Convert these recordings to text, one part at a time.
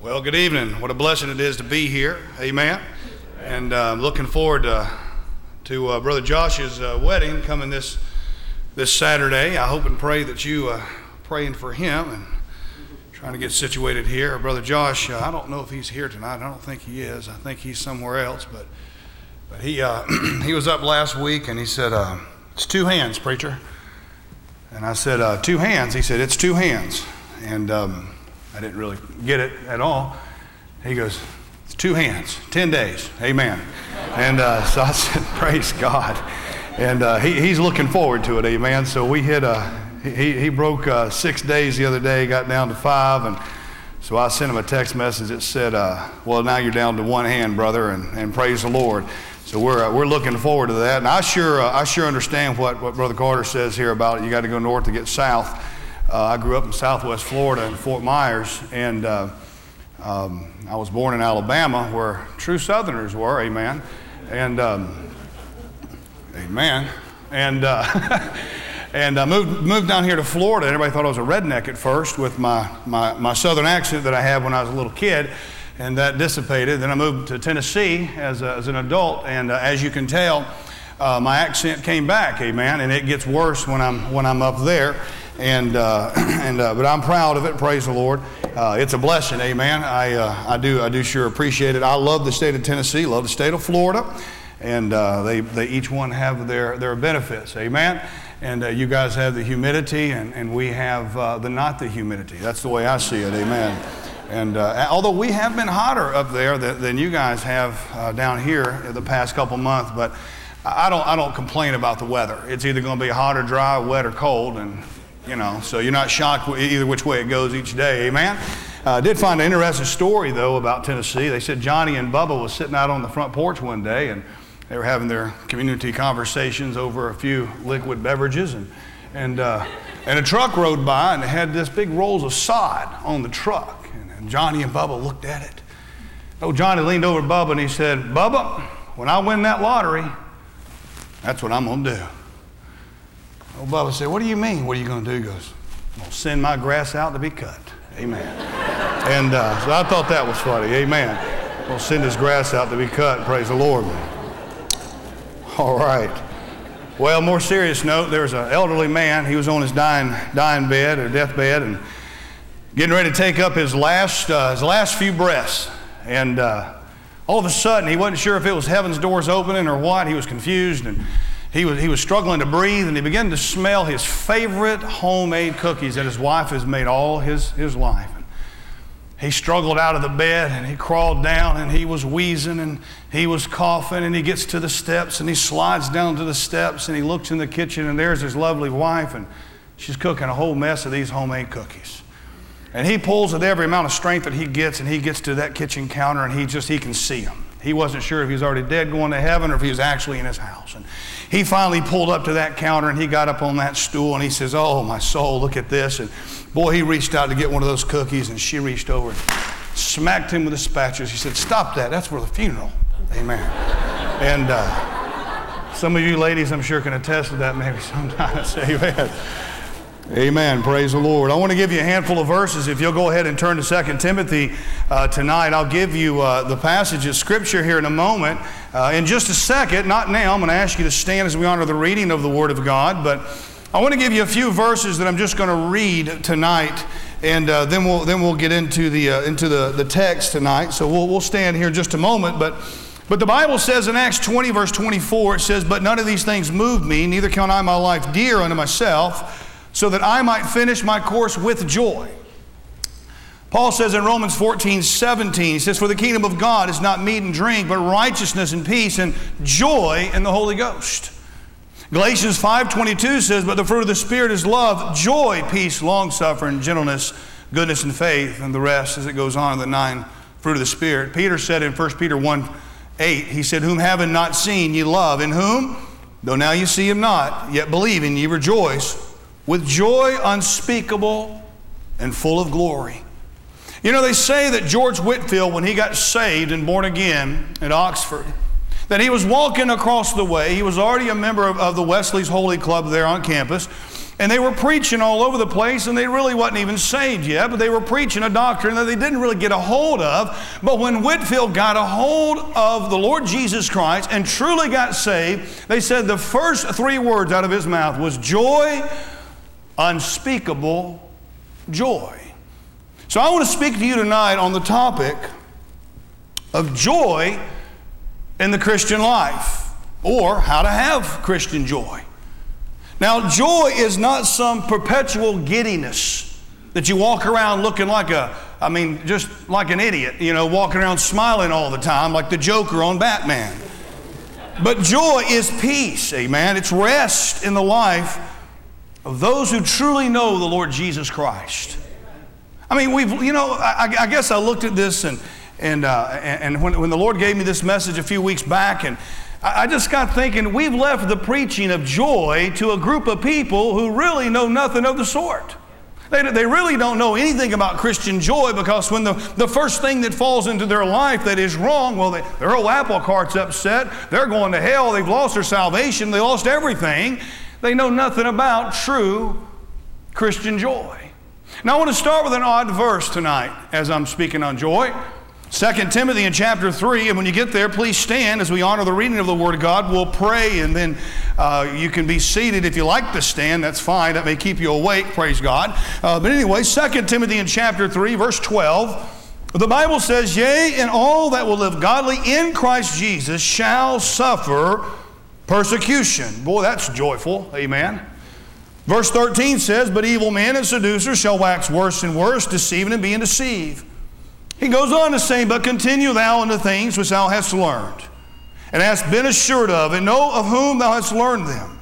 Well, good evening. What a blessing it is to be here. Amen. And looking forward to Brother Josh's wedding coming this Saturday. I hope and pray that you praying for him and trying to get situated here. Brother Josh, I don't know if he's here tonight. I don't think he is. I think he's somewhere else. But he he was up last week and he said, "It's two hands, preacher." And I said, "Two hands?" He said, "It's two hands." And I didn't really get it at all. He goes, "It's two hands, 10 days, amen." And so I said, "Praise God." And he's looking forward to it, amen. So we hit he broke 6 days the other day, got down to 5, and so I sent him a text message that said, "Well, now you're down to one hand, brother, and praise the Lord." So we're looking forward to that. And I sure understand what Brother Carter says here about it. You got to go north to get south. I grew up in Southwest Florida in Fort Myers, and I was born in Alabama, where true Southerners were, amen, and amen, and and I moved down here to Florida. Everybody thought I was a redneck at first with my Southern accent that I had when I was a little kid, and that dissipated. Then I moved to Tennessee as an adult, and as you can tell, my accent came back, amen, and it gets worse when I'm up there. But I'm proud of it. Praise the Lord. It's a blessing, amen. I do sure appreciate it. I love the state of Tennessee, love the state of Florida, and they each one have their benefits, amen. And you guys have the humidity, and we have not the humidity. That's the way I see it, amen. And although we have been hotter up there than you guys have down here in the past couple months, but I don't complain about the weather. It's either going to be hot or dry, wet or cold, and so you're not shocked either which way it goes each day, amen? I did find an interesting story, though, about Tennessee. They said Johnny and Bubba was sitting out on the front porch one day, and they were having their community conversations over a few liquid beverages, and a truck rode by, and they had this big rolls of sod on the truck, and Johnny and Bubba looked at it. Oh, Johnny leaned over to Bubba, and he said, "Bubba, when I win that lottery, that's what I'm going to do." Oh, Bubba said, "What do you mean? What are you going to do?" He goes, "I'm going to send my grass out to be cut." Amen. And so I thought that was funny. Amen. We'll send his grass out to be cut. Praise the Lord. All right. Well, more serious note, there was an elderly man. He was on his dying bed or deathbed and getting ready to take up his last few breaths. And all of a sudden, he wasn't sure if it was heaven's doors opening or what. He was confused, and he was struggling to breathe, and he began to smell his favorite homemade cookies that his wife has made all his life. And he struggled out of the bed, and he crawled down, and he was wheezing, and he was coughing, and he gets to the steps, and he slides down to the steps, and he looks in the kitchen, and there's his lovely wife, and she's cooking a whole mess of these homemade cookies. And he pulls with every amount of strength that he gets, and he gets to that kitchen counter, and he can see him. He wasn't sure if he was already dead going to heaven or if he was actually in his house. And he finally pulled up to that counter, and he got up on that stool, and he says, "Oh, my soul, look at this." And boy, he reached out to get one of those cookies, and she reached over and smacked him with a spatula. She said, "Stop that. That's for the funeral." Amen. And some of you ladies, I'm sure, can attest to that maybe sometimes. Amen. Amen. Praise the Lord. I want to give you a handful of verses. If you'll go ahead and turn to 2 Timothy tonight, I'll give you the passage of Scripture here in a moment. In just a second, not now, I'm going to ask you to stand as we honor the reading of the Word of God, but I want to give you a few verses that I'm just going to read tonight, and then we'll get into the text tonight. So we'll stand here in just a moment, but the Bible says in Acts 20, verse 24, it says, "But none of these things move me, neither count I my life dear unto myself, so that I might finish my course with joy." Paul says in Romans 14:17, he says, "For the kingdom of God is not meat and drink, but righteousness and peace and joy in the Holy Ghost." Galatians 5:22 says, "But the fruit of the Spirit is love, joy, peace, long-suffering, gentleness, goodness, and faith," and the rest as it goes on, the 9 fruit of the Spirit. Peter said in 1 Peter 1:8, he said, "Whom having not seen ye love, in whom, though now ye see him not, yet believing ye rejoice, with joy unspeakable and full of glory." You know, they say that George Whitefield, when he got saved and born again at Oxford, that he was walking across the way. He was already a member of the Wesley's Holy Club there on campus. And they were preaching all over the place, and they really wasn't even saved yet, but they were preaching a doctrine that they didn't really get a hold of. But when Whitefield got a hold of the Lord Jesus Christ and truly got saved, they said the first 3 words out of his mouth was joy, unspeakable joy. So I want to speak to you tonight on the topic of joy in the Christian life, or how to have Christian joy. Now, joy is not some perpetual giddiness that you walk around looking like just like an idiot, walking around smiling all the time like the Joker on Batman. But joy is peace, amen. It's rest in the life of those who truly know the Lord Jesus Christ. I mean, I guess I looked at this and when the Lord gave me this message a few weeks back, and I just got thinking, we've left the preaching of joy to a group of people who really know nothing of the sort. They really don't know anything about Christian joy, because when the first thing that falls into their life that is wrong, well, their whole apple cart's upset, they're going to hell, they've lost their salvation, they lost everything. They know nothing about true Christian joy. Now I want to start with an odd verse tonight as I'm speaking on joy. 2 Timothy in chapter 3, and when you get there, please stand as we honor the reading of the Word of God. We'll pray, and then you can be seated. If you like to stand, that's fine. That may keep you awake, praise God. But anyway, 2 Timothy in chapter 3, verse 12, the Bible says, "Yea, and all that will live godly in Christ Jesus shall suffer persecution." Boy, that's joyful, amen. Verse 13 says, "But evil men and seducers shall wax worse and worse, deceiving and being deceived." He goes on to say, "But continue thou in the things which thou hast learned, and hast been assured of, and know of whom thou hast learned them.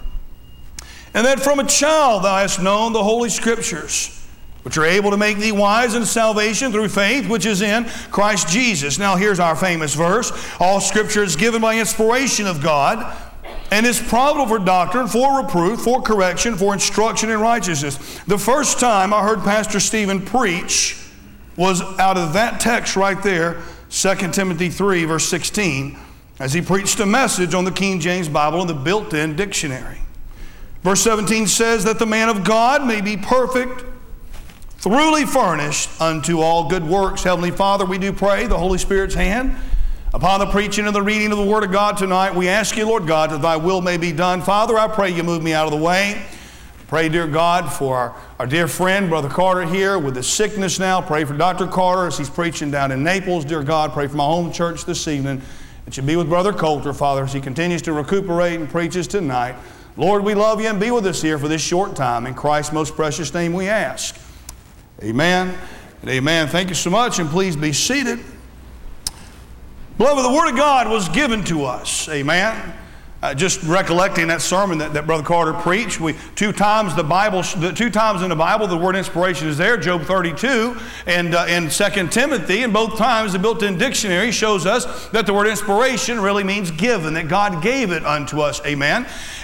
And that from a child thou hast known the Holy Scriptures, which are able to make thee wise unto salvation through faith, which is in Christ Jesus." Now here's our famous verse. "All Scripture is given by inspiration of God, and is profitable for doctrine, for reproof, for correction, for instruction in righteousness." The first time I heard Pastor Stephen preach was out of that text right there, 2 Timothy 3, verse 16, as he preached a message on the King James Bible and the built-in dictionary. Verse 17 says that the man of God may be perfect, thoroughly furnished unto all good works. Heavenly Father, we do pray the Holy Spirit's hand upon the preaching and the reading of the Word of God tonight. We ask you, Lord God, that thy will may be done. Father, I pray you move me out of the way. Pray, dear God, for our dear friend, Brother Carter here with his sickness now. Pray for Dr. Carter as he's preaching down in Naples. Dear God, pray for my home church this evening. That you be with Brother Coulter, Father, as he continues to recuperate and preaches tonight. Lord, we love you, and be with us here for this short time. In Christ's most precious name we ask. Amen and amen. Thank you so much, and please be seated. Beloved, the Word of God was given to us. Amen. Just recollecting that sermon that Brother Carter preached, two times in the Bible, the word inspiration is there, Job 32 and 2 Timothy, and both times the built-in dictionary shows us that the word inspiration really means given, that God gave it unto us, amen.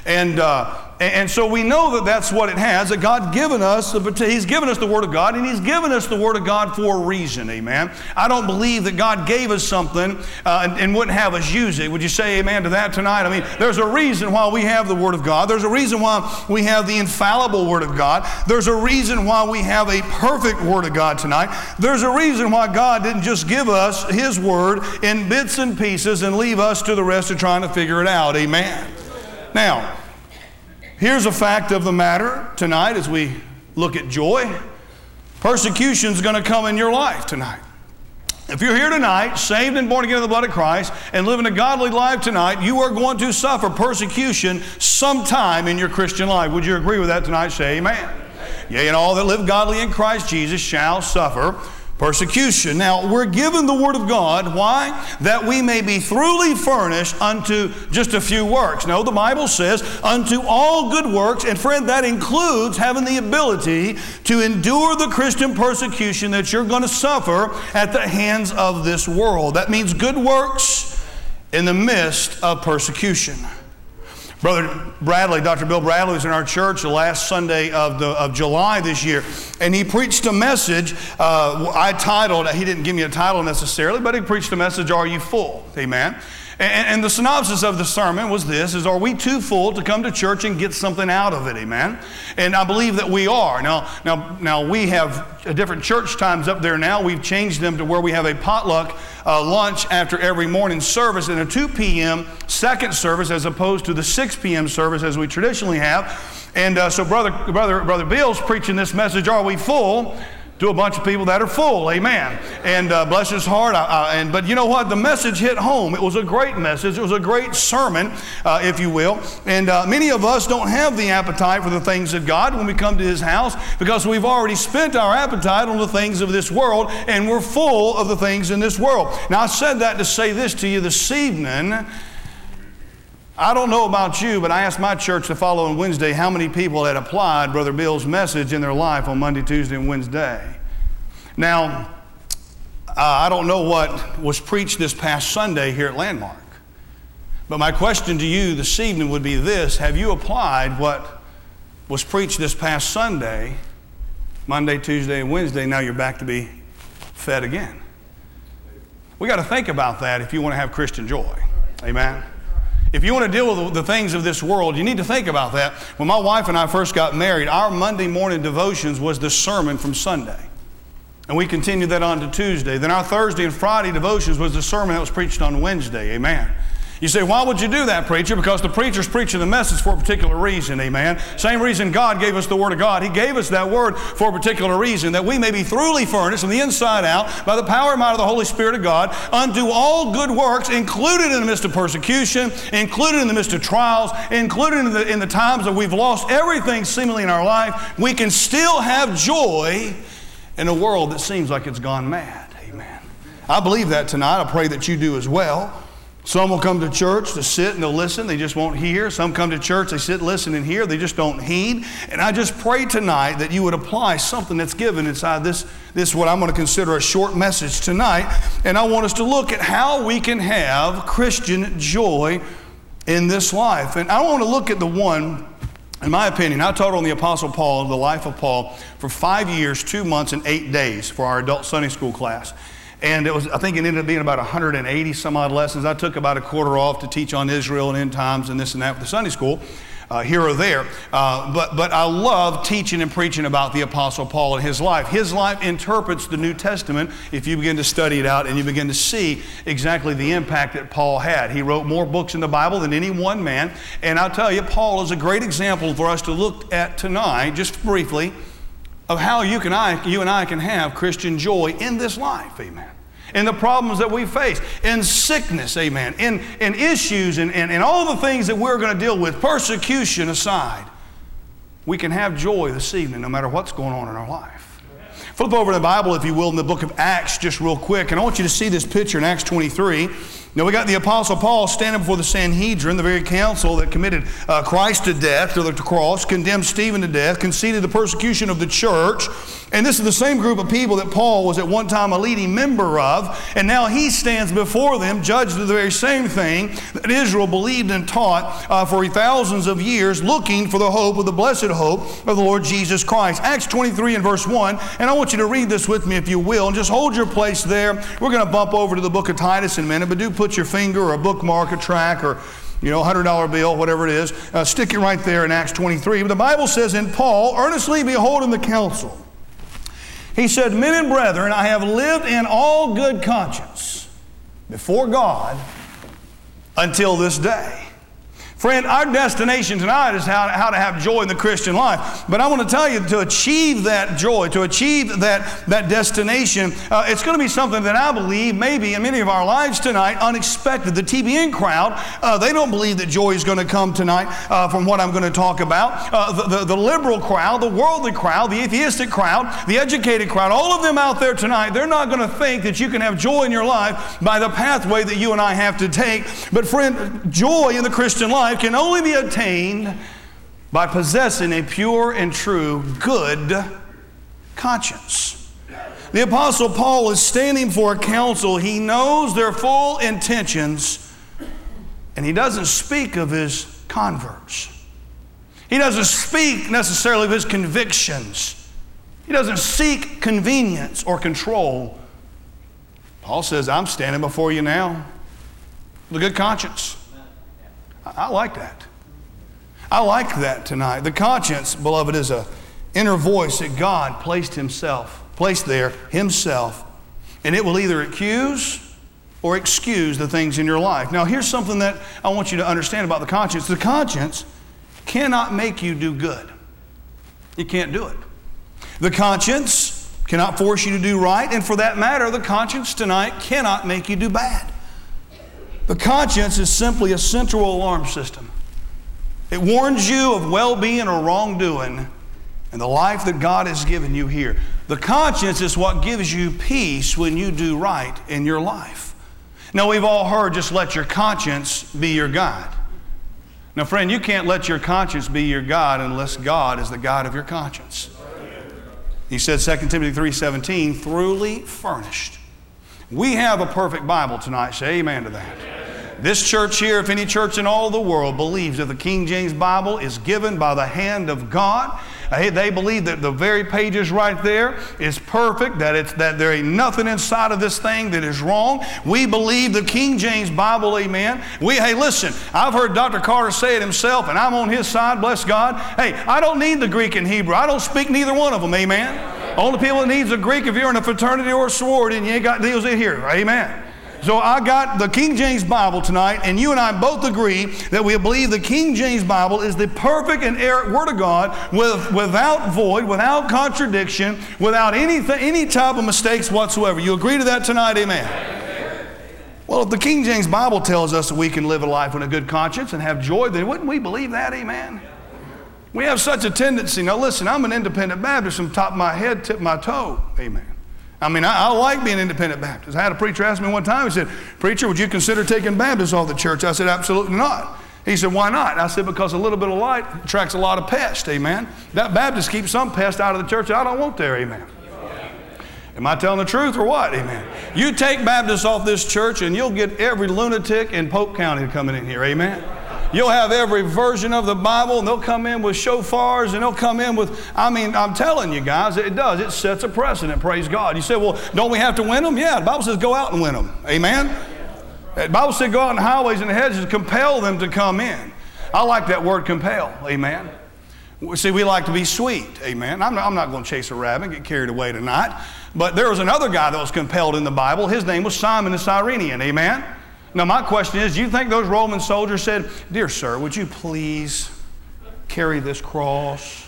And so we know that that's what it has, that God given us, He's given us the Word of God, and He's given us the Word of God for a reason, amen. I don't believe that God gave us something and wouldn't have us use it. Would you say amen to that tonight? I mean, there's a reason why we have the Word of God. There's a reason why we have the infallible Word of God. There's a reason why we have a perfect Word of God tonight. There's a reason why God didn't just give us His Word in bits and pieces and leave us to the rest of trying to figure it out, amen. Now, here's a fact of the matter tonight as we look at joy. Persecution is going to come in your life tonight. If you're here tonight, saved and born again in the blood of Christ, and living a godly life tonight, you are going to suffer persecution sometime in your Christian life. Would you agree with that tonight? Say amen. Yea, and all that live godly in Christ Jesus shall suffer persecution. Now, we're given the Word of God. Why? That we may be thoroughly furnished unto just a few works. No, the Bible says, unto all good works. And friend, that includes having the ability to endure the Christian persecution that you're going to suffer at the hands of this world. That means good works in the midst of persecution. Brother Bradley, Dr. Bill Bradley, was in our church the last Sunday of July this year, and he preached a message I titled, he didn't give me a title necessarily, but he preached a message, Are You Full? Amen. And the synopsis of the sermon was this, is are we too full to come to church and get something out of it, amen? And I believe that we are. Now we have different church times up there now. We've changed them to where we have a potluck lunch after every morning service and a 2 p.m. second service as opposed to the 6 p.m. service as we traditionally have. And so Brother Bill's preaching this message, Are We Full? To a bunch of people that are full, amen. And bless his heart. But you know what? The message hit home. It was a great message. It was a great sermon, if you will. And many of us don't have the appetite for the things of God when we come to His house because we've already spent our appetite on the things of this world and we're full of the things in this world. Now, I said that to say this to you this evening. I don't know about you, but I asked my church the following Wednesday how many people had applied Brother Bill's message in their life on Monday, Tuesday, and Wednesday. Now, I don't know what was preached this past Sunday here at Landmark, but my question to you this evening would be this. Have you applied what was preached this past Sunday, Monday, Tuesday, and Wednesday? Now you're back to be fed again. We got to think about that if you want to have Christian joy. Amen. If you want to deal with the things of this world, you need to think about that. When my wife and I first got married, our Monday morning devotions was the sermon from Sunday. And we continued that on to Tuesday. Then our Thursday and Friday devotions was the sermon that was preached on Wednesday. Amen. You say, why would you do that, preacher? Because the preacher's preaching the message for a particular reason, amen? Same reason God gave us the Word of God. He gave us that Word for a particular reason, that we may be thoroughly furnished from the inside out by the power and might of the Holy Spirit of God unto all good works, included in the midst of persecution, included in the midst of trials, included in the times that we've lost everything seemingly in our life. We can still have joy in a world that seems like it's gone mad, amen? I believe that tonight. I pray that you do as well. Some will come to church to sit and they'll listen. They just won't hear. Some come to church, they sit, listen, and hear. They just don't heed. And I just pray tonight that you would apply something that's given inside this what I'm going to consider a short message tonight. And I want us to look at how we can have Christian joy in this life. And I want to look at the one, in my opinion, I taught on the Apostle Paul, the life of Paul, for 5 years, 2 months, and 8 days for our adult Sunday school class. And I think it ended up being about 180 some odd lessons. I took about a quarter off to teach on Israel and end times and this and that for the Sunday school, here or there. But I love teaching and preaching about the Apostle Paul and his life. His life interprets the New Testament if you begin to study it out and you begin to see exactly the impact that Paul had. He wrote more books in the Bible than any one man. And I'll tell you, Paul is a great example for us to look at tonight, just briefly, of how you and I can have Christian joy in this life, amen. In the problems that we face, in sickness, amen, in issues and all the things that we're going to deal with, persecution aside, we can have joy this evening no matter what's going on in our life. Flip over to the Bible, if you will, in the book of Acts just real quick, and I want you to see this picture in Acts 23. Now we got the Apostle Paul standing before the Sanhedrin, the very council that committed Christ to death, to the cross, condemned Stephen to death, conceded the persecution of the church. And this is the same group of people that Paul was at one time a leading member of. And now he stands before them, judged of the very same thing that Israel believed and taught for thousands of years, looking for the hope of the blessed hope of the Lord Jesus Christ. Acts 23 and verse 1. And I want you to read this with me if you will. And just hold your place there. We're going to bump over to the book of Titus in a minute, but do put your finger or a bookmark, a track, or $100 bill, whatever it is. Stick it right there in Acts 23. But the Bible says, "And Paul, earnestly beholding the council, he said, Men and brethren, I have lived in all good conscience before God until this day." Friend, our destination tonight is how to have joy in the Christian life. But I want to tell you, to achieve that joy, to achieve that destination, it's going to be something that I believe maybe in many of our lives tonight, unexpected. The TBN crowd, they don't believe that joy is going to come tonight from what I'm going to talk about. The liberal crowd, the worldly crowd, the atheistic crowd, the educated crowd, all of them out there tonight, they're not going to think that you can have joy in your life by the pathway that you and I have to take. But friend, joy in the Christian life can only be attained by possessing a pure and true good conscience. The Apostle Paul is standing for a council. He knows their full intentions, and he doesn't speak of his converts. He doesn't speak necessarily of his convictions. He doesn't seek convenience or control. Paul says, I'm standing before you now with a good conscience. I like that. I like that tonight. The conscience, beloved, is an inner voice that God placed there himself, and it will either accuse or excuse the things in your life. Now, here's something that I want you to understand about the conscience. The conscience cannot make you do good. You can't do it. The conscience cannot force you to do right, and for that matter, the conscience tonight cannot make you do bad. The conscience is simply a central alarm system. It warns you of well-being or wrongdoing and the life that God has given you here. The conscience is what gives you peace when you do right in your life. Now, we've all heard, just let your conscience be your guide. Now, friend, you can't let your conscience be your God unless God is the God of your conscience. He said, 2 Timothy 3:17, thoroughly furnished. We have a perfect Bible tonight. Say amen to that. This church here, if any church in all the world, believes that the King James Bible is given by the hand of God. They believe that the very pages right there is perfect, that there ain't nothing inside of this thing that is wrong. We believe the King James Bible, amen. Hey, listen, I've heard Dr. Carter say it himself, and I'm on his side, bless God. Hey, I don't need the Greek and Hebrew. I don't speak neither one of them, amen. Only people that needs the Greek if you're in a fraternity or a sorority and you ain't got deals in here, amen. So I got the King James Bible tonight, and you and I both agree that we believe the King James Bible is the perfect and inerrant Word of God without void, without contradiction, without any type of mistakes whatsoever. You agree to that tonight? Amen. Well, if the King James Bible tells us that we can live a life with a good conscience and have joy, then wouldn't we believe that? Amen. We have such a tendency. Now listen, I'm an independent Baptist from top of my head, tip of my toe. Amen. I mean, I like being independent Baptist. I had a preacher ask me one time, he said, preacher, would you consider taking Baptists off the church? I said, absolutely not. He said, why not? I said, because a little bit of light attracts a lot of pests, amen. That Baptist keeps some pest out of the church I don't want there, amen. Am I telling the truth or what, amen? You take Baptists off this church and you'll get every lunatic in Polk County coming in here, amen. You'll have every version of the Bible, and they'll come in with shofars, and they'll come in with, I'm telling you guys, it does. It sets a precedent, praise God. You say, well, don't we have to win them? Yeah, the Bible says go out and win them. Amen? The Bible says go out in the highways and the hedges, compel them to come in. I like that word compel, amen. See, we like to be sweet, amen. I'm not going to chase a rabbit and get carried away tonight. But there was another guy that was compelled in the Bible. His name was Simon the Cyrenian, amen. Now, my question is, do you think those Roman soldiers said, dear sir, would you please carry this cross?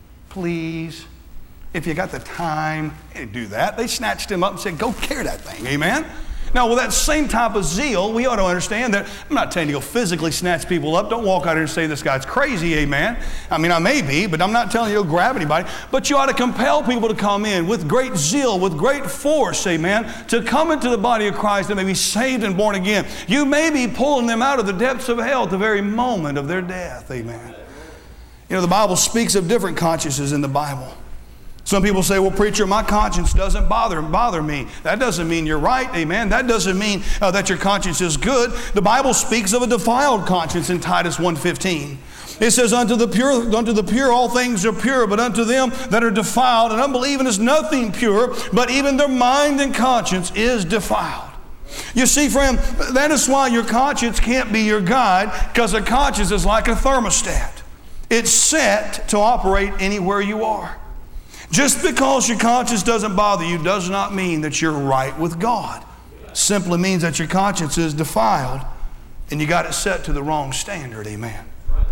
Please. If you got the time, they didn't do that. They snatched him up and said, go carry that thing, amen? Now, with that same type of zeal, we ought to understand that I'm not telling you to go physically snatch people up. Don't walk out here and say this guy's crazy, amen? I mean, I may be, but I'm not telling you to go grab anybody. But you ought to compel people to come in with great zeal, with great force, amen, to come into the body of Christ and may be saved and born again. You may be pulling them out of the depths of hell at the very moment of their death, amen? You know, the Bible speaks of different consciences in the Bible. Some people say, well, preacher, my conscience doesn't bother me. That doesn't mean you're right, amen. That doesn't mean that your conscience is good. The Bible speaks of a defiled conscience in Titus 1:15. It says, unto the pure all things are pure, but unto them that are defiled and unbelieving is nothing pure, but even their mind and conscience is defiled. You see, friend, that is why your conscience can't be your guide, because a conscience is like a thermostat. It's set to operate anywhere you are. Just because your conscience doesn't bother you does not mean that you're right with God. It simply means that your conscience is defiled and you got it set to the wrong standard, amen.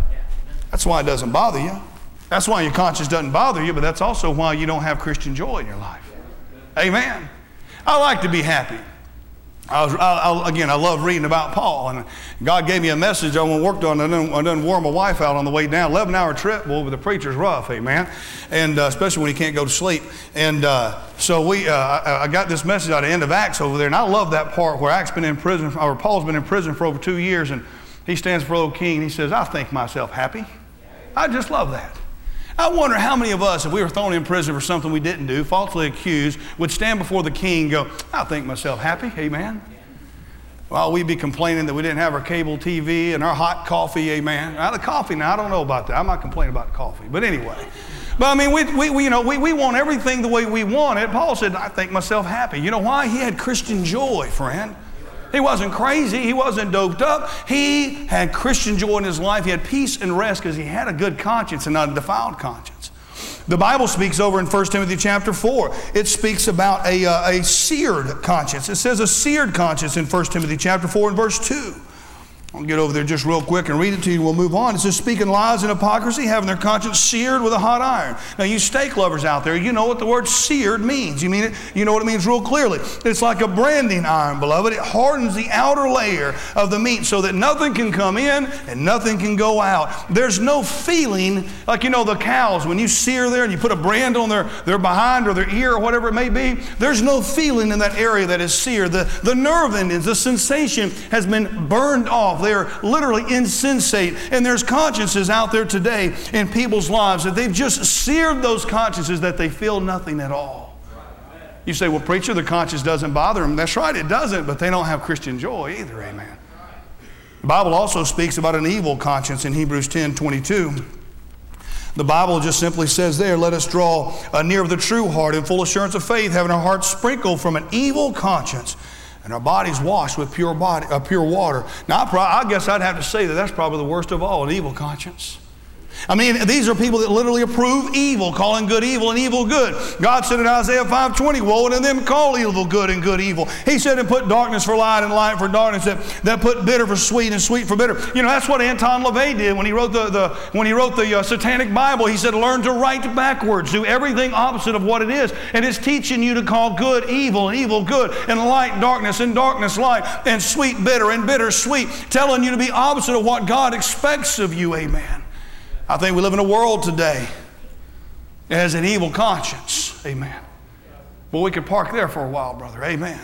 That's why it doesn't bother you. That's why your conscience doesn't bother you, but that's also why you don't have Christian joy in your life. Amen. I like to be happy. I love reading about Paul, and God gave me a message I worked on. I done wore my wife out on the way down. 11-hour trip, boy, with the preacher's rough, amen. And especially when he can't go to sleep. And so I got this message out of the end of Acts over there, and I love that part where Paul's been in prison for over 2 years, and he stands before the king. He says, I think myself happy. I just love that. I wonder how many of us, if we were thrown in prison for something we didn't do, falsely accused, would stand before the king and go, I think myself happy, amen. Well, we'd be complaining that we didn't have our cable TV and our hot coffee, amen. Now, the coffee, now, I don't know about that. I'm not complaining about coffee. But anyway. But I mean, we want everything the way we want it. Paul said, I think myself happy. You know why? He had Christian joy, friend. He wasn't crazy. He wasn't doped up. He had Christian joy in his life. He had peace and rest because he had a good conscience and not a defiled conscience. The Bible speaks over in 1 Timothy chapter 4. It speaks about a seared conscience. It says a seared conscience in 1 Timothy chapter 4 and verse 2. I'll get over there just real quick and read it to you. We'll move on. It says, speaking lies and hypocrisy, having their conscience seared with a hot iron. Now, you steak lovers out there, you know what the word seared means. You know what it means real clearly. It's like a branding iron, beloved. It hardens the outer layer of the meat so that nothing can come in and nothing can go out. There's no feeling, like the cows, when you sear there and you put a brand on their behind or their ear or whatever it may be, there's no feeling in that area that is seared. The nerve endings, the sensation has been burned off. They're literally insensate. And there's consciences out there today in people's lives that they've just seared those consciences that they feel nothing at all. You say, well, preacher, the conscience doesn't bother them. That's right, it doesn't, but they don't have Christian joy either, amen. The Bible also speaks about an evil conscience in Hebrews 10:22. The Bible just simply says there, let us draw near with a true heart in full assurance of faith, having our hearts sprinkled from an evil conscience and our bodies washed with pure water. Now, I guess I'd have to say that that's probably the worst of all, an evil conscience. I mean, these are people that literally approve evil, calling good evil and evil good. God said in Isaiah 5:20, woe unto them call evil good and good evil. He said, and put darkness for light and light for darkness, that put bitter for sweet and sweet for bitter. That's what Anton LaVey did when he wrote the Satanic Bible. He said, learn to write backwards, do everything opposite of what it is. And it's teaching you to call good evil and evil good, and light darkness and darkness light, and sweet bitter and bitter sweet, telling you to be opposite of what God expects of you, amen. I think we live in a world today that has an evil conscience. Amen. Well, we could park there for a while, brother. Amen.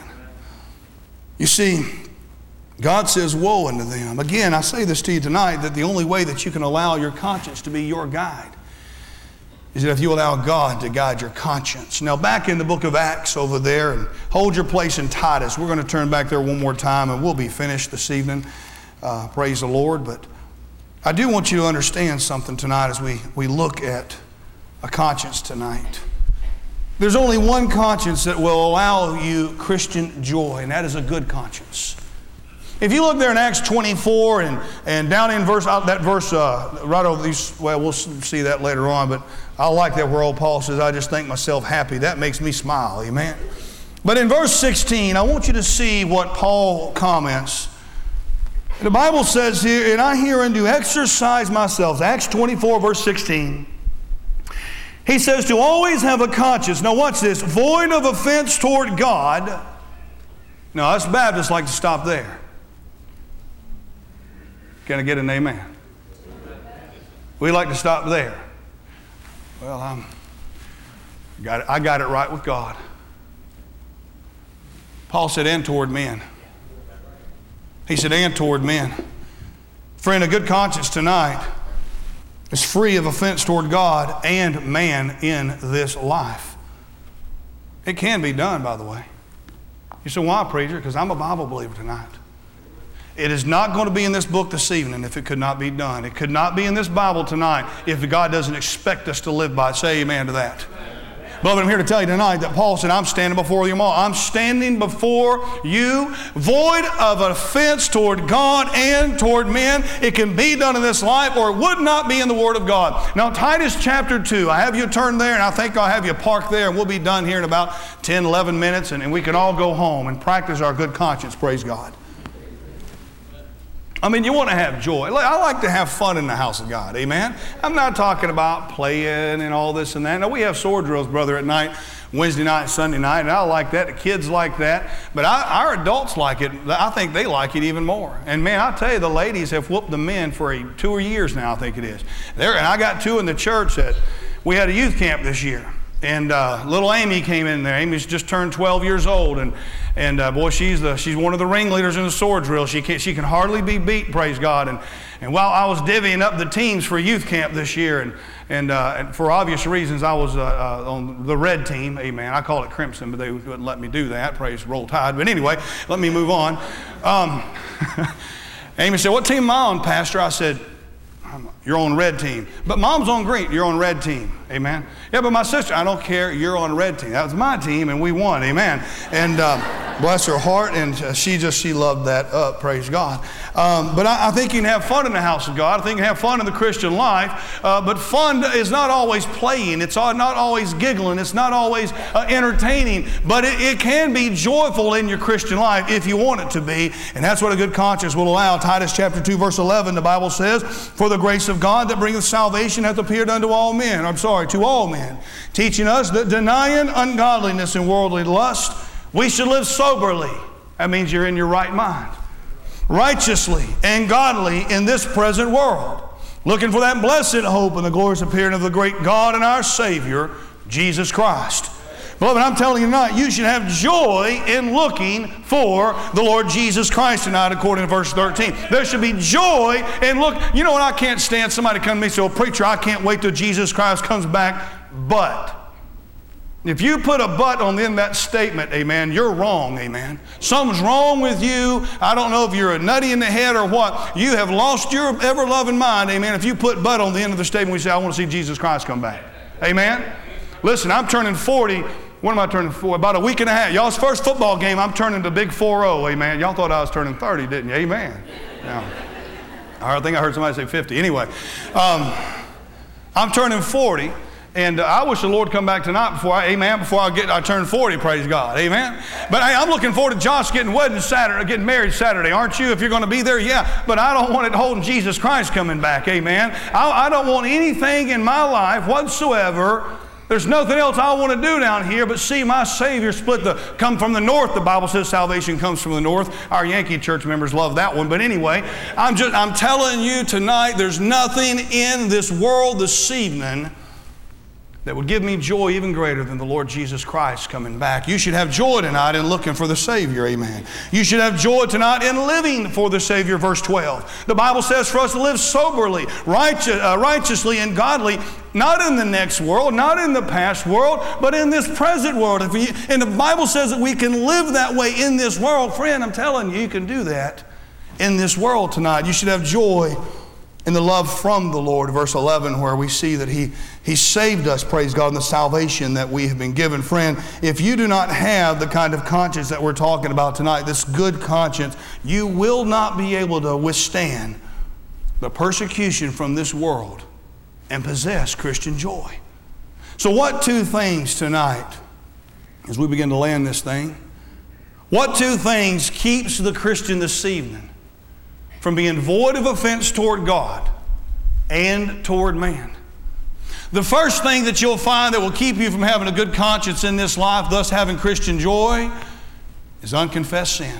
You see, God says, woe unto them. Again, I say this to you tonight, that the only way that you can allow your conscience to be your guide is that if you allow God to guide your conscience. Now, back in the book of Acts over there, and hold your place in Titus. We're going to turn back there one more time, and we'll be finished this evening. Praise the Lord. But I do want you to understand something tonight as we look at a conscience tonight. There's only one conscience that will allow you Christian joy, and that is a good conscience. If you look there in Acts 24 and down in that verse right over these, well, we'll see that later on, but I like that where old Paul says, I just think myself happy. That makes me smile, amen. But in verse 16, I want you to see what Paul comments. The Bible says here, and I herein do exercise myself. Acts 24, verse 16. He says to always have a conscience. Now watch this. Void of offense toward God. Now us Baptists like to stop there. Can I get an amen? We like to stop there. Well, I got it right with God. Paul said, and toward men. He said, and toward men. Friend, a good conscience tonight is free of offense toward God and man in this life. It can be done, by the way. You say, why, preacher? Because I'm a Bible believer tonight. It is not going to be in this book this evening if it could not be done. It could not be in this Bible tonight if God doesn't expect us to live by it. Say amen to that. Beloved, I'm here to tell you tonight that Paul said, I'm standing before you all. I'm standing before you, void of offense toward God and toward men. It can be done in this life, or it would not be in the Word of God. Now, Titus chapter 2, I have you turn there, and I think I'll have you park there, and we'll be done here in about 10, 11 minutes, and we can all go home and practice our good conscience, praise God. I mean, you want to have joy. I like to have fun in the house of God, amen? I'm not talking about playing and all this and that. Now, we have sword drills, brother, at night, Wednesday night, Sunday night, and I like that. The kids like that. But our adults like it. I think they like it even more. And, man, I tell you, the ladies have whooped the men for 2 years now, I think it is. And I got 2 in the church that we had a youth camp this year. And little Amy came in there. Amy's just turned 12 years old, and boy, she's one of the ringleaders in the sword drill. She can hardly be beat, praise God. And while I was divvying up the teams for youth camp this year, and for obvious reasons, I was on the red team. Amen. I call it crimson, but they wouldn't let me do that. Praise Roll Tide. But anyway, let me move on. Amy said, what team am I on, Pastor? I said, you're on red team. But Mom's on green. You're on red team. Amen. Yeah, but my sister, I don't care. You're on red team. That was my team, and we won. Amen. And bless her heart, and she loved that up. Praise God. But I think you can have fun in the house of God. I think you can have fun in the Christian life. But fun is not always playing. It's not always giggling. It's not always entertaining. But it can be joyful in your Christian life if you want it to be. And that's what a good conscience will allow. Titus chapter 2, verse 11, the Bible says, for the grace of God that bringeth salvation hath appeared unto all men. To all men. Teaching us that denying ungodliness and worldly lust, we should live soberly. That means you're in your right mind. Righteously and godly in this present world. Looking for that blessed hope and the glorious appearing of the great God and our Savior, Jesus Christ. Beloved, I'm telling you tonight, you should have joy in looking for the Lord Jesus Christ tonight, according to verse 13. There should be joy in look. You know what? I can't stand somebody come to me and say, well, preacher, I can't wait till Jesus Christ comes back. But if you put a but on the end of that statement, amen, you're wrong, amen. Something's wrong with you. I don't know if you're a nutty in the head or what. You have lost your ever-loving mind, amen, if you put but on the end of the statement, we say, I want to see Jesus Christ come back. Amen? Listen, I'm turning 40. When am I turning 40? About a week and a half. Y'all's first football game, I'm turning the big 4-0, amen. Y'all thought I was turning 30, didn't you? Amen. Now, I think I heard somebody say 50. Anyway, I'm turning 40. And I wish the Lord come back tonight before I turn 40, praise God, amen. But hey, I'm looking forward to Josh getting married Saturday, aren't you? If you're going to be there, yeah. But I don't want it holding Jesus Christ coming back, amen. I don't want anything in my life whatsoever. There's nothing else I want to do down here but see my Savior come from the north. The Bible says salvation comes from the north. Our Yankee church members love that one. But anyway, I'm telling you tonight, there's nothing in this world this evening that would give me joy even greater than the Lord Jesus Christ coming back. You should have joy tonight in looking for the Savior, amen. You should have joy tonight in living for the Savior, verse 12. The Bible says for us to live soberly, righteously and godly, not in the next world, not in the past world, but in this present world. And the Bible says that we can live that way in this world. Friend, I'm telling you, you can do that in this world tonight. You should have joy in the love from the Lord, verse 11, where we see that He saved us, praise God, in the salvation that we have been given. Friend, if you do not have the kind of conscience that we're talking about tonight, this good conscience, you will not be able to withstand the persecution from this world and possess Christian joy. So what two things tonight, as we begin to land this thing, what two things keeps the Christian this evening from being void of offense toward God and toward man? The first thing that you'll find that will keep you from having a good conscience in this life, thus having Christian joy, is unconfessed sin.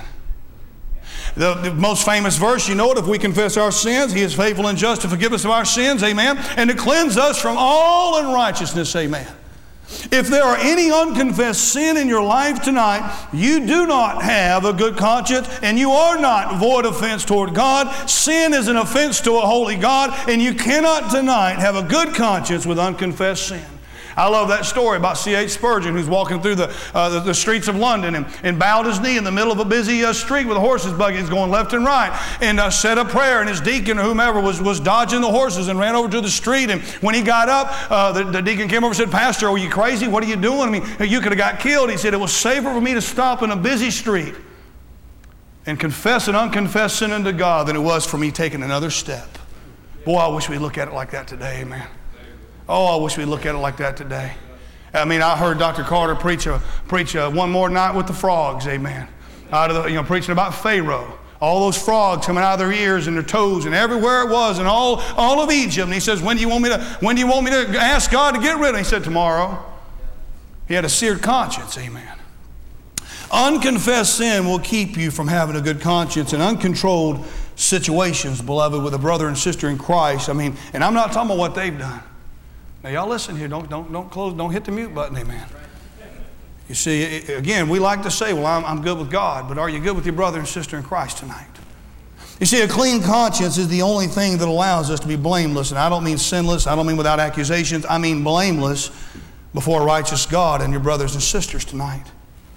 The most famous verse, you know it, if we confess our sins, He is faithful and just to forgive us of our sins, amen, and to cleanse us from all unrighteousness, amen. If there are any unconfessed sin in your life tonight, you do not have a good conscience and you are not void of offense toward God. Sin is an offense to a holy God, and you cannot tonight have a good conscience with unconfessed sin. I love that story about C.H. Spurgeon, who's walking through the streets of London and bowed his knee in the middle of a busy street with horses' buggies going left and right, and said a prayer, and his deacon or whomever was dodging the horses and ran over to the street. And when he got up, the deacon came over and said, "Pastor, are you crazy? What are you doing? I mean, you could have got killed." He said, "It was safer for me to stop in a busy street and confess an unconfessed sin unto God than it was for me taking another step." Boy, I wish we'd look at it like that today, man. Oh, I wish we'd look at it like that today. I mean, I heard Dr. Carter preach one more night with the frogs, amen. Preaching about Pharaoh. All those frogs coming out of their ears and their toes and everywhere it was, and all of Egypt. And he says, when do you want me to ask God to get rid of it? He said, tomorrow. He had a seared conscience, amen. Unconfessed sin will keep you from having a good conscience, and uncontrolled situations, beloved, with a brother and sister in Christ. I mean, and I'm not talking about what they've done. Now, y'all listen here. Don't hit the mute button, amen. You see, again, we like to say, well, I'm good with God, but are you good with your brother and sister in Christ tonight? You see, a clean conscience is the only thing that allows us to be blameless. And I don't mean sinless. I don't mean without accusations. I mean blameless before a righteous God and your brothers and sisters tonight.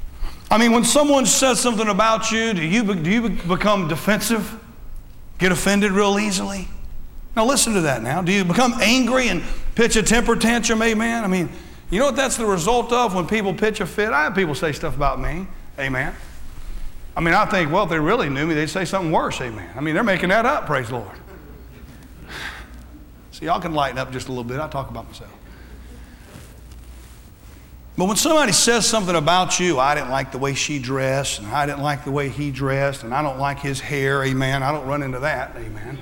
I mean, when someone says something about you, do you become defensive? Get offended real easily? Now listen to that now. Do you become angry and pitch a temper tantrum, amen? I mean, you know what that's the result of when people pitch a fit? I have people say stuff about me, amen. I mean, I think, well, if they really knew me, they'd say something worse, amen. I mean, they're making that up, praise the Lord. So y'all can lighten up just a little bit. I'll talk about myself. But when somebody says something about you, I didn't like the way she dressed, and I didn't like the way he dressed, and I don't like his hair, amen. I don't run into that, amen.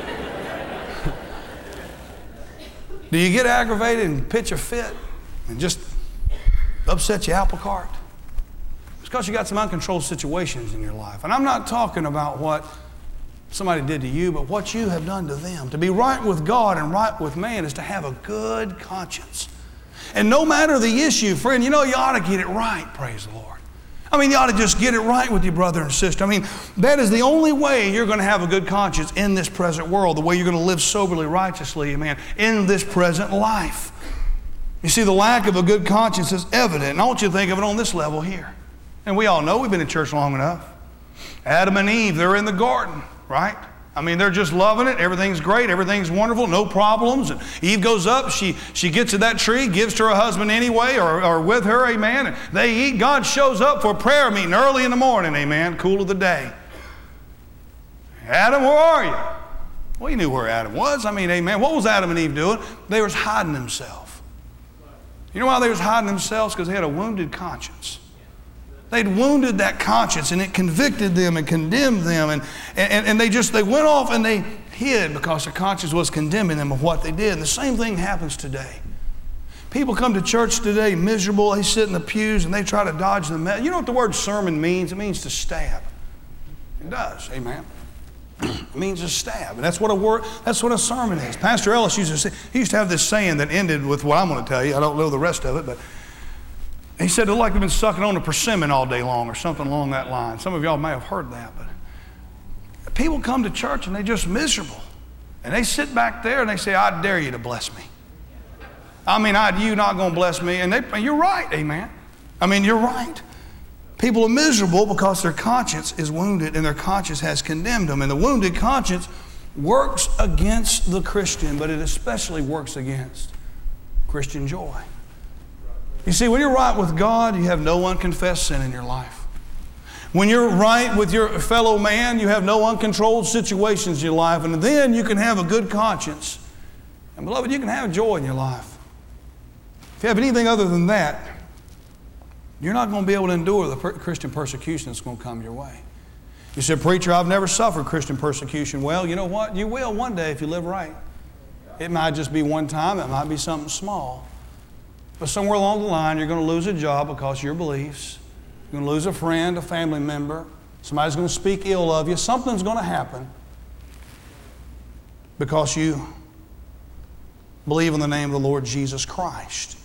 Do you get aggravated and pitch a fit and just upset your apple cart? It's because you got some uncontrolled situations in your life. And I'm not talking about what somebody did to you, but what you have done to them. To be right with God and right with man is to have a good conscience. And no matter the issue, friend, you know you ought to get it right, praise the Lord. I mean, you ought to just get it right with your brother and sister. I mean, that is the only way you're going to have a good conscience in this present world, the way you're going to live soberly, righteously, amen, in this present life. You see, the lack of a good conscience is evident. And I want you to think of it on this level here. And we all know, we've been in church long enough. Adam and Eve, they're in the garden, right? I mean, they're just loving it. Everything's great. Everything's wonderful. No problems. And Eve goes up. She gets to that tree, gives to her husband anyway, or with her, amen. And they eat. God shows up for a prayer meeting early in the morning, amen, cool of the day. Adam, where are you? Well, you knew where Adam was. I mean, amen. What was Adam and Eve doing? They was hiding themselves. You know why they was hiding themselves? Because they had a wounded conscience. They'd wounded that conscience, and it convicted them and condemned them, and they went off and they hid because their conscience was condemning them of what they did. And the same thing happens today. People come to church today miserable. They sit in the pews and they try to dodge the message. You know what the word sermon means? It means to stab. It does, amen. It means to stab, and that's what a sermon is. Pastor Ellis used to say, he used to have this saying that ended with what I'm going to tell you. I don't know the rest of it, but he said, it's like they've been sucking on a persimmon all day long or something along that line. Some of y'all may have heard that, but people come to church and they're just miserable. And they sit back there and they say, I dare you to bless me. I mean, you not going to bless me. And you're right, amen. I mean, you're right. People are miserable because their conscience is wounded and their conscience has condemned them. And the wounded conscience works against the Christian, but it especially works against Christian joy. You see, when you're right with God, you have no unconfessed sin in your life. When you're right with your fellow man, you have no uncontrolled situations in your life, and then you can have a good conscience. And beloved, you can have joy in your life. If you have anything other than that, you're not going to be able to endure the Christian persecution that's going to come your way. You said, preacher, I've never suffered Christian persecution. Well, you know what? You will one day if you live right. It might just be one time. It might be something small. But somewhere along the line, you're going to lose a job because of your beliefs. You're going to lose a friend, a family member. Somebody's going to speak ill of you. Something's going to happen because you believe in the name of the Lord Jesus Christ.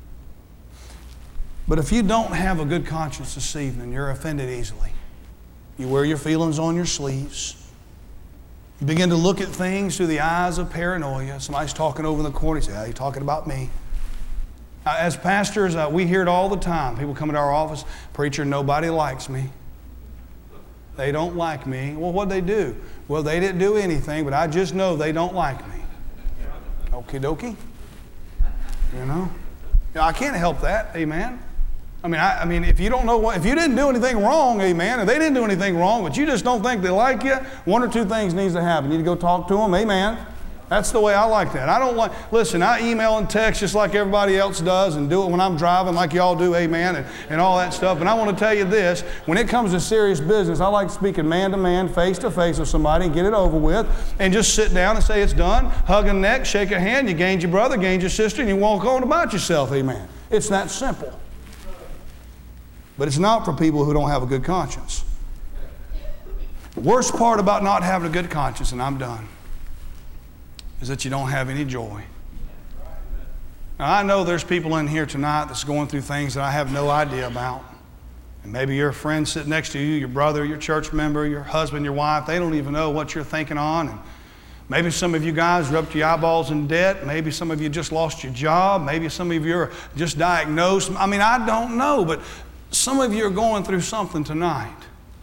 But if you don't have a good conscience this evening, you're offended easily. You wear your feelings on your sleeves. You begin to look at things through the eyes of paranoia. Somebody's talking over in the corner. You say, you're talking about me. As pastors, we hear it all the time. People come into our office, preacher, nobody likes me. They don't like me. Well, what'd they do? Well, they didn't do anything, but I just know they don't like me. Okie dokie. You know? I can't help that, amen. I mean, if you don't know if you didn't do anything wrong, amen, and they didn't do anything wrong, but you just don't think they like you, one or two things needs to happen. You need to go talk to them, amen. That's the way I like that. Listen, I email and text just like everybody else does and do it when I'm driving like y'all do, amen, and all that stuff. And I want to tell you this, when it comes to serious business, I like speaking man to man, face to face with somebody and get it over with and just sit down and say it's done, hug a neck, shake a hand, you gained your brother, gained your sister, and you walk on about yourself, amen. It's that simple. But it's not for people who don't have a good conscience. The worst part about not having a good conscience, and I'm done, is that you don't have any joy. Now, I know there's people in here tonight that's going through things that I have no idea about. And maybe your friend sitting next to you, your brother, your church member, your husband, your wife, they don't even know what you're thinking on. And maybe some of you guys are up to your eyeballs in debt. Maybe some of you just lost your job. Maybe some of you are just diagnosed. I mean, I don't know, but Some of you are going through something tonight.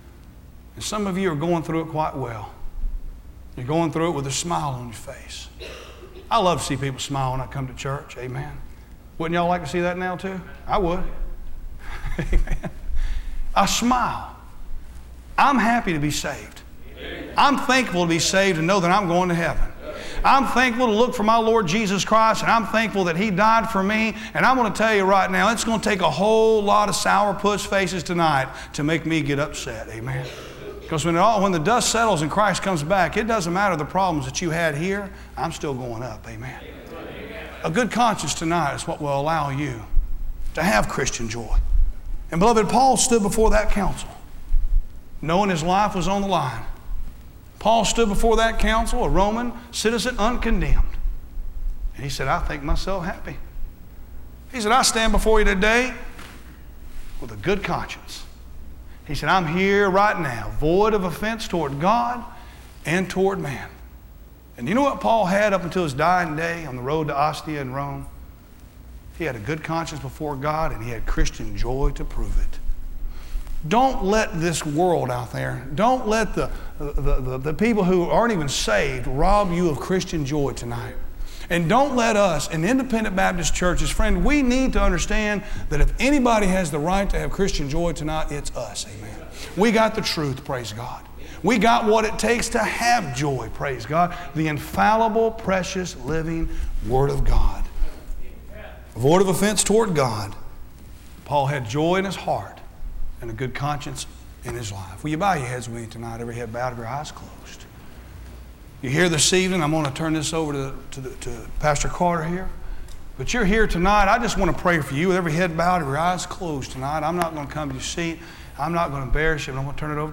And some of you are going through it quite well. You're going through it with a smile on your face. I love to see people smile when I come to church. Amen. Wouldn't y'all like to see that now too? I would. Amen. I smile. I'm happy to be saved. I'm thankful to be saved and know that I'm going to heaven. I'm thankful to look for my Lord Jesus Christ, and I'm thankful that He died for me. And I'm going to tell you right now, it's going to take a whole lot of sourpuss faces tonight to make me get upset. Amen. Because when the dust settles and Christ comes back, it doesn't matter the problems that you had here, I'm still going up. Amen. A good conscience tonight is what will allow you to have Christian joy. And beloved, Paul stood before that council, knowing his life was on the line. Paul stood before that council, a Roman citizen, uncondemned. And he said, I think myself happy. He said, I stand before you today with a good conscience. He said, I'm here right now, void of offense toward God and toward man. And you know what Paul had up until his dying day on the road to Ostia in Rome? He had a good conscience before God, and he had Christian joy to prove it. Don't let this world out there, don't let the people who aren't even saved rob you of Christian joy tonight. And don't let us, in independent Baptist churches, friend, we need to understand that if anybody has the right to have Christian joy tonight, it's us, amen. We got the truth, praise God. We got what it takes to have joy, praise God. The infallible, precious, living Word of God. Void of offense toward God. Paul had joy in his heart and a good conscience in his life. Will you bow your heads with me tonight, every head bowed, every eyes closed? You're here this evening. I'm going to turn this over to Pastor Carter here. But you're here tonight. I just want to pray for you with every head bowed, every eyes closed tonight. I'm not going to come to your seat. I'm not going to embarrass you, but I'm going to turn it over